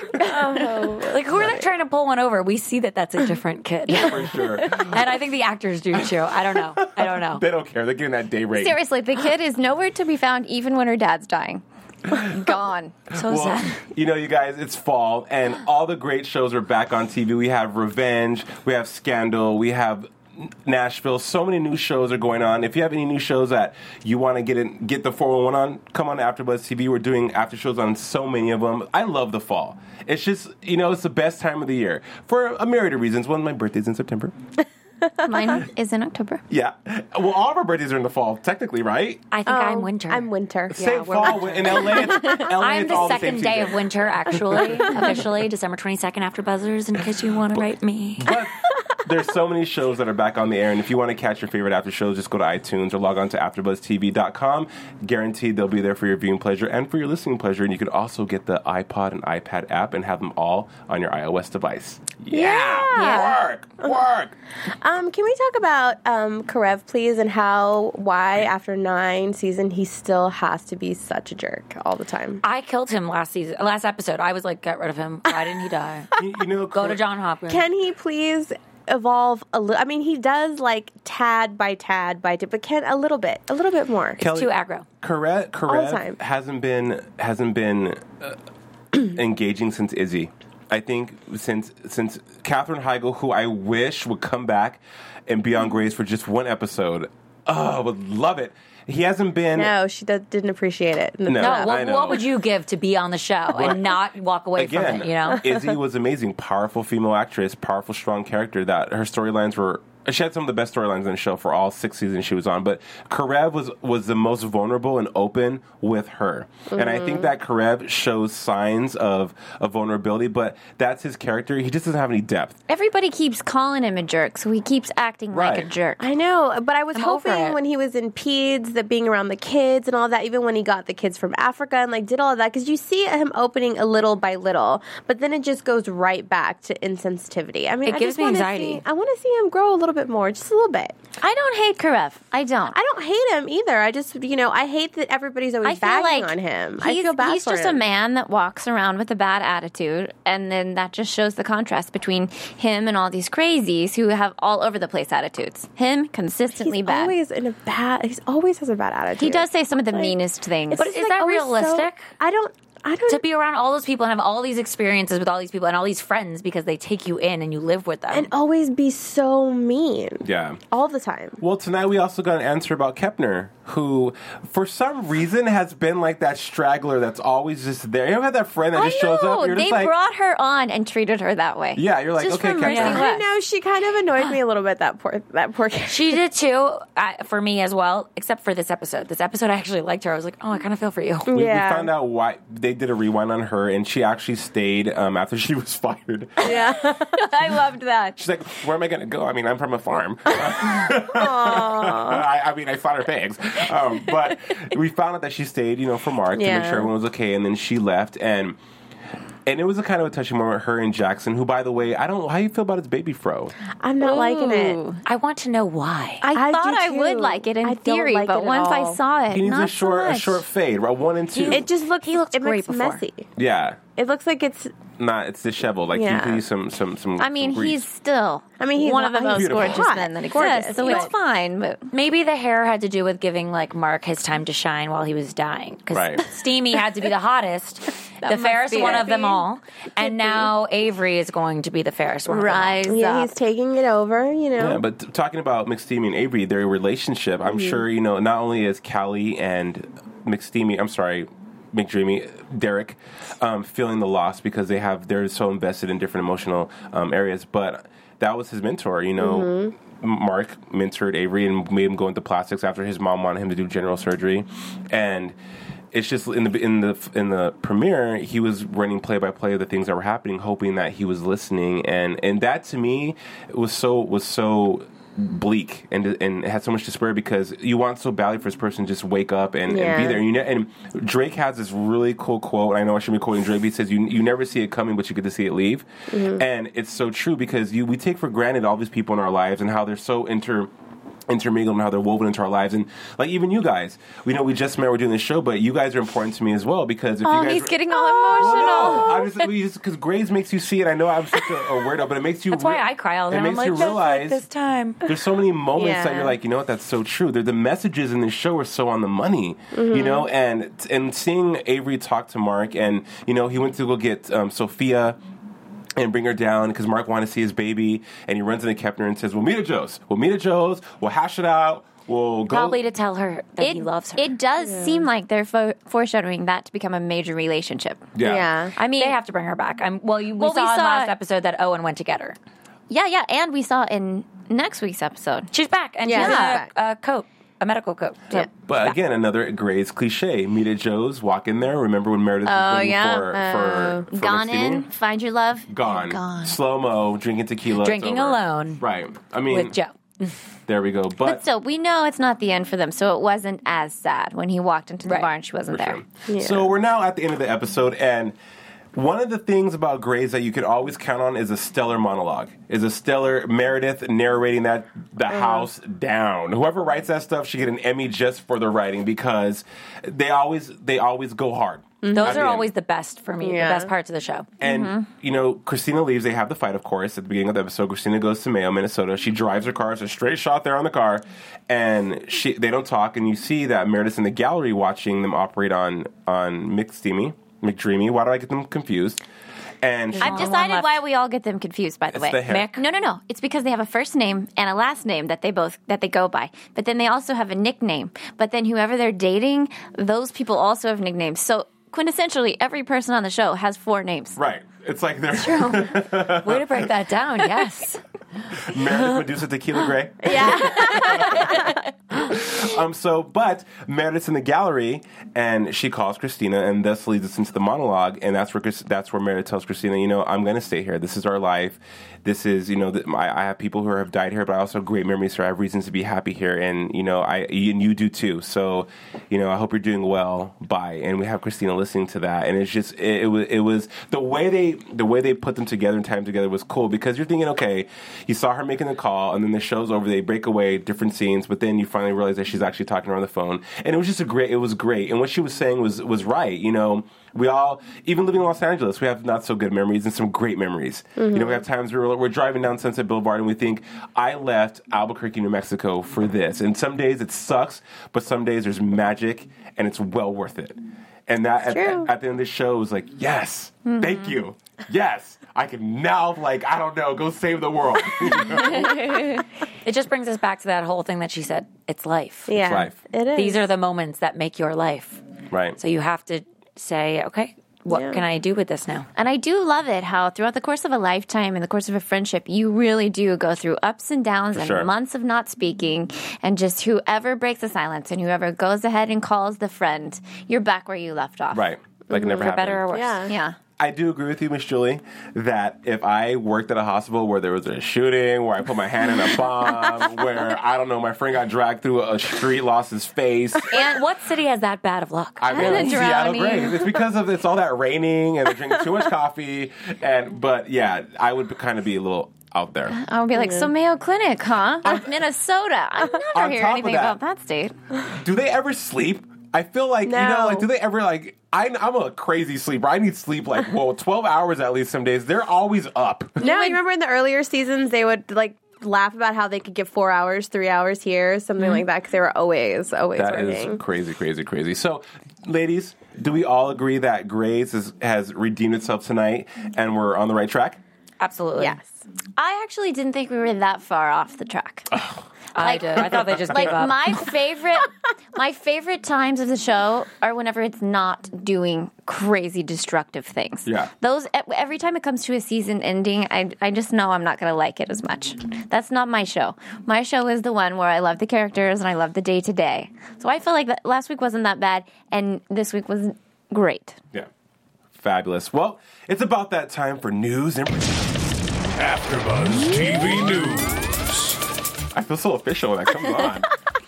daddy? Like, who are they trying to pull one over? We see that that's a different kid. For sure. And I think the actors do too. I don't know. I don't know. They don't care. They're getting that day rate. Seriously, the kid is nowhere to be found even when her dad's dying. Gone. So Well, sad. you know, you guys, it's fall, and all the great shows are back on T V. We have Revenge, we have Scandal, we have Nashville. So many new shows are going on. If you have any new shows that you want to get in, get the four one one on, come on to AfterBuzz T V. We're doing after shows on so many of them. I love the fall. It's just, you know, it's the best time of the year for a myriad of reasons. One, my birthday's in September. Mine is in October. Yeah. Well, all of our birthdays are in the fall, technically, right? I think I'm winter. I'm winter. Same we're fall in L A. It's, L A I'm it's the all second same day season. of winter, actually, officially, December twenty-second after Buzzers, in case you want to write me. But there's so many shows that are back on the air, and if you want to catch your favorite after shows, just go to iTunes or log on to after buzz t v dot com. Guaranteed they'll be there for your viewing pleasure and for your listening pleasure, and you could also get the iPod and iPad app and have them all on your iOS device. Yeah! Yeah. Work! Work! Um, can we talk about um, Karev, please, and how, why, after nine season, he still has to be such a jerk all the time? I killed him last season, last episode. I was like, get rid of him. Why didn't he die? You, you know, Go to John Hopkins. Can he please evolve a little? I mean, he does like tad by tad by tad, but can a little bit, a little bit more. Kelly, Too aggro. Karev, All the Karev time. hasn't been hasn't been uh, engaging since Izzy. I think since since Katherine Heigl, who I wish would come back and be on Grace for just one episode. Oh, I would love it. He hasn't been. No, she d- didn't appreciate it. No. No, I what, know. what would you give to be on the show and not walk away Again, from it, you know? Izzy was amazing. Powerful female actress, powerful, strong character. That her storylines were. She had some of the best storylines in the show for all six seasons she was on. But Karev was, was the most vulnerable and open with her. Mm-hmm. And I think that Karev shows signs of, of vulnerability, but that's his character. He just doesn't have any depth. Everybody keeps calling him a jerk, so he keeps acting like Right. a jerk. I know, but I was I'm over hoping it. when he was in Peds, that being around the kids and all that, even when he got the kids from Africa and like did all of that, because you see him opening a little by little, but then it just goes right back to insensitivity. I mean, It I gives just me wanna anxiety. See, I want to see him grow a little bit more, just a little bit. I don't hate Karev. I don't. I don't hate him either. I just, you know, I hate that everybody's always I feel bagging like on him. He's, I feel bad he's for just him. a man that walks around with a bad attitude, and then that just shows the contrast between him and all these crazies who have all over the place attitudes. Him consistently He's bad. always in a bad. He's always has a bad attitude. he does say some of the meanest things. But It's is like that always so- realistic? I don't. I don't. To be around all those people and have all these experiences with all these people and all these friends because they take you in and you live with them. and always be so mean Yeah. all the time. Well, tonight we also got an answer about Kepner, who, for some reason, has been like that straggler that's always just there. You ever had that friend that I just shows know. up? You're They just like, brought her on and treated her that way. yeah, you're like, Just okay, from catch Mercy her. West. I know she kind of annoyed me a little bit. That poor, that poor kid. She did too, uh, for me as well, except for this episode. This episode, I actually liked her. I was like, oh, I kind of feel for you. We, Yeah. we found out why they did a rewind on her, and she actually stayed um, after she was fired. Yeah. I loved that. She's like, where am I going to go? I mean, I'm from a farm. I, I mean, I fought her pigs. Um, but we found out that she stayed, you know, for Mark to Yeah. make sure everyone was okay, and then she left, and and it was a kind of a touching moment. Her and Jackson, who, by the way, I don't. How do you feel about his baby fro? I'm not liking it. Ooh. I want to know why. I, I thought do I would too. like it in I don't theory, like but it at once I all. saw it, He needs not a short, so a much. short fade, right? One and two. It just looks. He looked it great looks before. messy. yeah, It looks like it's. not. It's disheveled. Like Yeah. you could use some, some, some. I mean, some grease. he's still I mean, he's one of the not- most he's beautiful. gorgeous Hot. men that Gorgeous, exists, so it's but- fine. But Maybe the hair had to do with giving like Mark his time to shine while he was dying. Because Right. Steamy had to be the hottest, the must fairest be one it. of them all, and now Avery is going to be the fairest one. rise Yeah, up. he's taking it over. You know. Yeah, but t- talking about McSteamy and Avery, their relationship, I'm Mm-hmm. sure, you know, not only is Callie and McSteamy, I'm sorry, McDreamy, Derek, um, feeling the loss because they have, they're so invested in different emotional um, areas, but that was his mentor, you know. Mm-hmm. Mark mentored Avery and made him go into plastics after his mom wanted him to do general surgery. And it's just in the in the in the premiere, he was running play by play of the things that were happening, hoping that he was listening, and and that to me was so was so bleak and and it had so much despair because you want so badly for this person to just wake up and, and be Yeah. there. And, you ne- and Drake has this really cool quote. I know I shouldn't be quoting Drake, but he says, "You you never see it coming, but you get to see it leave," and it's so true because you we take for granted all these people in our lives and how they're so inter. intermingled and how they're woven into our lives, and like even you guys, we know we just met, we're doing this show, but you guys are important to me as well because if oh, you guys he's were- getting all Well, emotional. no, I just, we just because Grace makes you see it. I know I'm such a, a weirdo, but it makes you. That's why I cry all the It time. makes I'm you like, just like realize this time. there's so many moments that Yeah. you're like, you know what, that's so true. The, the messages in this show are so on the money, you know, and and seeing Avery talk to Mark, and you know, he went to go get um, Sophia. And bring her down because Mark wanted to see his baby, and he runs into Kepner and says, "We'll meet at Joe's. We'll meet at Joe's. We'll hash it out. We'll go." Probably to tell her that It, he loves her. it does seem like they're fo- foreshadowing that to become a major relationship. yeah. Yeah. I mean, they have to bring her back. I'm, well, you, we Well, we saw in saw- last episode that Owen went to get her. yeah, yeah, and we saw in next week's episode. She's back, and Yeah, she's she's in back. a, a coat, a medical coat. So Yeah. But again, another Grey's cliche. Meet at Joe's, walk in there. Remember when Meredith was Oh, waiting yeah. for, for, for Gone Miss in, Steamy? find your love. Gone. Gone. Slow-mo, drinking tequila. it's Drinking over. alone. Right. I mean, with Joe. there we go. But, But still, we know it's not the end for them, so it wasn't as sad when he walked into the Right. barn. She wasn't For there. sure. Yeah. So we're now at the end of the episode, and one of the things about Grey's that you can always count on is a stellar monologue. Is a stellar Meredith narrating that the house down. Whoever writes that stuff should get an Emmy just for their writing because they always they always go hard. Those At are the end. always the best for me, Yeah. the best parts of the show. And, you know, Christina leaves. They have the fight, of course, at the beginning of the episode. Christina goes to Mayo, Minnesota. She drives her car. It's a straight shot there on the car. And she they don't talk. And you see that Meredith's in the gallery watching them operate on, on McSteamy, McDreamy. Why do I get them confused? And she, I've Only one decided left. why we all get them confused. By the It's way, the hair. Mick? no, no, no. It's because they have a first name and a last name that they both that they go by. But then they also have a nickname. But then whoever they're dating, those people also have nicknames. So quintessentially, every person on the show has four names. right. It's like they're Way to break that down, yes. Meredith Medusa Tequila Gray. Yeah. Um, so, but Meredith's in the gallery, and she calls Christina, and thus leads us into the monologue, and that's where Chris- that's where Meredith tells Christina, you know, I'm going to stay here. This is our life. This is, you know, th- I, I have people who have died here, but I also have great memories, so I have reasons to be happy here, and you know, I and you do too. So, you know, I hope you're doing well. Bye. And we have Christina listening to that, and it's just it, it was it was the way they the way they put them together and time together was cool because you're thinking, okay, you saw her making the call, and then the show's over, they break away, different scenes, but then you finally realize that she's actually talking to her on the phone, and it was just a great, it was great, and what she was saying was was right. You know, we all, even living in Los Angeles, we have not so good memories and some great memories. You know, we have times where we're, we're driving down Sunset Boulevard and we think, I left Albuquerque, New Mexico for this, and some days it sucks, but some days there's magic, and it's well worth it. And that at, true. at the end of the show was like, yes, thank you. Yes, I can now, like, I don't know, go save the world. It just brings us back to that whole thing that she said. It's life. Yeah, life. it is. These are the moments that make your life. Right. So you have to say, okay, what Yeah. can I do with this now? And I do love it how throughout the course of a lifetime and the course of a friendship, you really do go through ups and downs and sure. months of not speaking. And just whoever breaks the silence and whoever goes ahead and calls the friend, you're back where you left off. Right. Like, it never For happened. better or worse. Yeah. Yeah. I do agree with you, Miss Julie, that if I worked at a hospital where there was a shooting, where I put my hand in a bomb, where, I don't know, my friend got dragged through a street, lost his face. And what city has that bad of luck? I mean, And the Seattle drowning. Grace. It's because of it's all that raining and they're drinking too much coffee. And But, yeah, I would kind of be a little out there. I'll be like, so Mayo Clinic, huh? Minnesota. I On never hear top of anything that- about that state. Do they ever sleep? I feel like, you know, No. like, do they ever, like, I, I'm a crazy sleeper. I need sleep, like, well, twelve hours at least some days. They're always up. No, you remember in the earlier seasons they would like laugh about how they could get four hours, three hours here, something like that, because they were always, always That working. is crazy, crazy, crazy. So, ladies, do we all agree that Grey's is, has redeemed itself tonight and we're on the right track? Absolutely. Yes. I actually didn't think we were that far off the track. I did. I thought they just Like gave up. my favorite, my favorite times of the show are whenever it's not doing crazy destructive things. Yeah. Those every time it comes to a season ending, I I just know I'm not going to like it as much. That's not my show. My show is the one where I love the characters and I love the day to day. So I feel like that last week wasn't that bad, and this week was great. Yeah. Fabulous. Well, it's about that time for news and... AfterBuzz T V News. I feel so official when that comes on.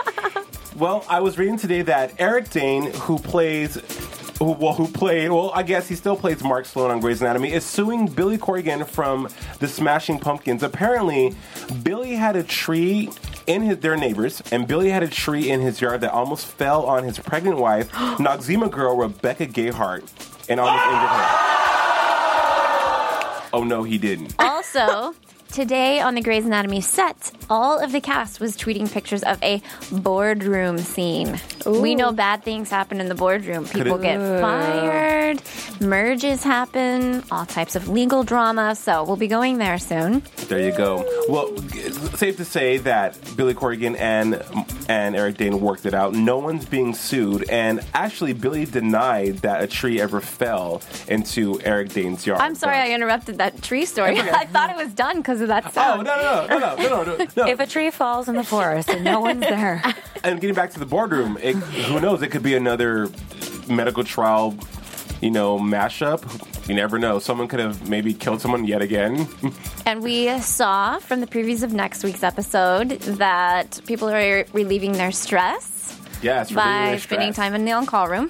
Well, I was reading today that Eric Dane, who plays, who, well, who played, well, I guess he still plays Mark Sloan on Grey's Anatomy, is suing Billy Corrigan from the Smashing Pumpkins. Apparently, Billy had a tree in his, their neighbors, and Billy had a tree in his yard that almost fell on his pregnant wife, Noxzema girl Rebecca Gayheart, and almost injured her. Oh no, he didn't. Also, today on the Grey's Anatomy set, all of the cast was tweeting pictures of a boardroom scene. We know bad things happen in the boardroom. People it- get fired, merges happen, all types of legal drama. So we'll be going there soon. There you go. Well, it's safe to say that Billy Corrigan and and Eric Dane worked it out. No one's being sued, and actually, Billy denied that a tree ever fell into Eric Dane's yard. I'm sorry I interrupted that tree story. I thought it was done because of that Oh sound. no no no no no no no! no. If a tree falls in the forest and no one's there, And getting back to the boardroom, it, who knows? It could be another medical trial, you know, mashup. You never know. Someone could have maybe killed someone yet again. And we saw from the previews of next week's episode that people are relieving their stress Yes, relieving by their spending stress. time in the on-call room.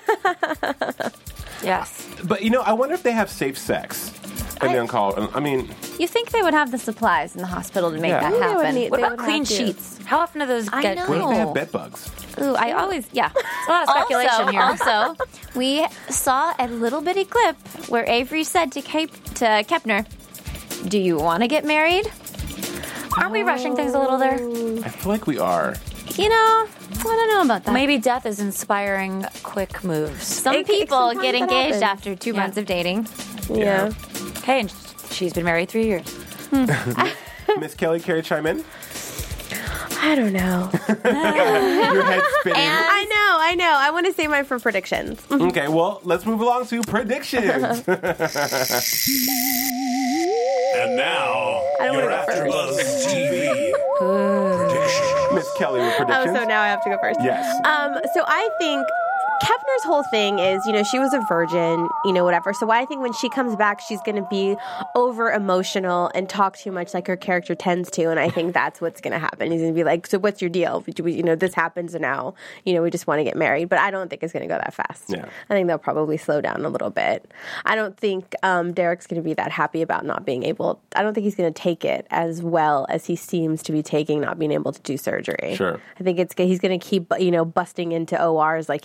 yes. But you know, I wonder if they have safe sex in I- the on-call. I mean, You think they would have the supplies in the hospital to make Yeah. that Ooh, they would happen? need- What They about would clean have to. sheets? How often do those I get know. what if they have Oh. bed bugs? Ooh, I always, yeah. a lot of speculation also, here. Also, we saw a little bitty clip where Avery said to, Cape, to Kepner, do you want to get married? Aren't we rushing things a little there? I feel like we are. You know, I don't know about that. Maybe death is inspiring quick moves. Some It- it- people sometimes get that engaged happens. after two Yeah. months of dating. Yeah. Hey, and she's been married three years. Miss Kelly, care to chime in? I don't know. Your head spinning. I know, I know. I want to save mine for predictions. Okay, well, let's move along to predictions. And now, I don't your wanna go first. AfterBuzz T V prediction. Miss Kelly with Oh, predictions. so now I have to go first. Yes. Um, so I think Kepner's whole thing is, you know, she was a virgin, you know, whatever. So I think when she comes back, she's going to be over emotional and talk too much like her character tends to. And I think that's what's going to happen. He's going to be like, so what's your deal? Do we, you know, this happens and now, you know, we just want to get married. But I don't think it's going to go that fast. Yeah. I think they'll probably slow down a little bit. I don't think um, Derek's going to be that happy about not being able, I don't think he's going to take it as well as he seems to be taking not being able to do surgery. Sure. I think it's he's going to keep, you know, busting into O Rs like he did today.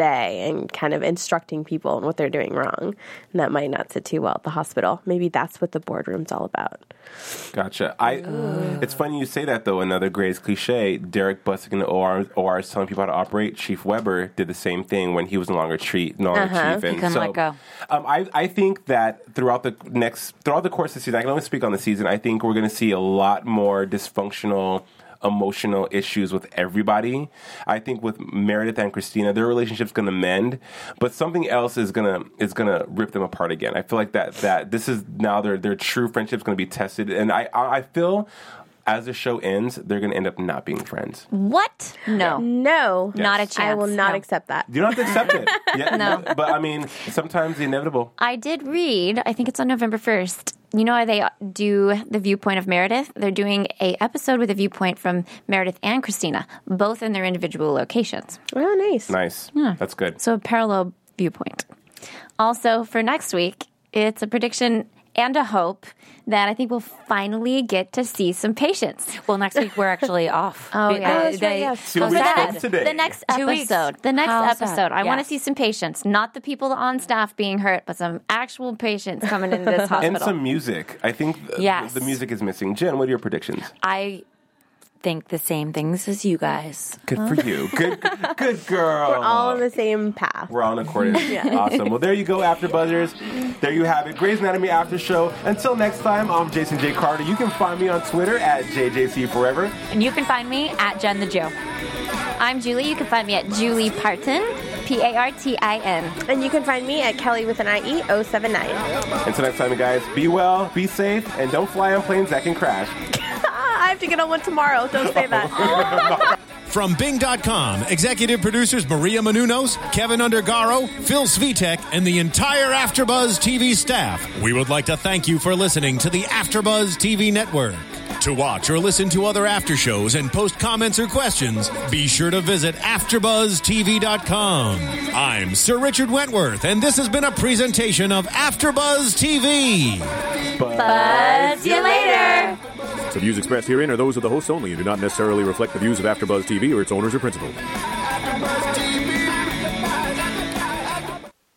today and kind of instructing people on what they're doing wrong. And that might not sit too well at the hospital. Maybe that's what the boardroom's all about. Gotcha. I. Ooh. It's funny you say that, though. Another Grey's cliche, Derek busting in the O R, O R is telling people how to operate. Chief Weber did the same thing when he was no longer, treat, no longer uh-huh. chief. And he couldn't so, let go. Um, I, I think that throughout the next, throughout the course of the season, I can only speak on the season, I think we're going to see a lot more dysfunctional emotional issues with everybody. I think with Meredith and Christina, their relationship's going to mend, but something else is going to is going to rip them apart again. I feel like that that this is now their their true friendship's going to be tested, and I I feel as the show ends, they're going to end up not being friends. What? No. No. Yes. Not a chance. I will not no. accept that. You don't have to accept it. Yeah, no. But I mean, sometimes the inevitable. I did read, I think it's on November first, you know how they do the viewpoint of Meredith? They're doing a episode with a viewpoint from Meredith and Christina, both in their individual locations. Oh, nice. Nice. Yeah. That's good. So a parallel viewpoint. Also, for next week, it's a prediction and a hope that I think we'll finally get to see some patients. Well, next week we're actually off. Oh, They- yeah. they- That's right, they- yes. Two How weeks sad. from today. The next Two weeks. episode. The next How sad. episode. I want to Yes. see some patients, not the people on staff being hurt, but some actual patients coming into this hospital. And some music. I think th- Yes. the music is missing. Jen, what are your predictions? I think the same things as you guys. Good for you. Good, good girl. We're all on the same path. We're on accordance. Awesome. Well, there you go, After Buzzers. There you have it. Grey's Anatomy After Show. Until next time, I'm Jason J. Carter. You can find me on Twitter at J J C Forever. And you can find me at Jen the Jew. I'm Julie. You can find me at Julie Partin, P A R T I N. And you can find me at Kelly with an I E oh seven nine. Until next time, you guys, be well, be safe, and don't fly on planes that can crash. I have to get on one tomorrow. Don't say that. From Bing dot com, executive producers Maria Menounos, Kevin Undergaro, Phil Svitek, and the entire AfterBuzz T V staff, we would like to thank you for listening to the AfterBuzz T V network. To watch or listen to other after shows and post comments or questions, be sure to visit after buzz T V dot com. I'm Sir Richard Wentworth, and this has been a presentation of AfterBuzz T V. Buzz you later. The views expressed herein are those of the hosts only and do not necessarily reflect the views of AfterBuzz T V or its owners or principals.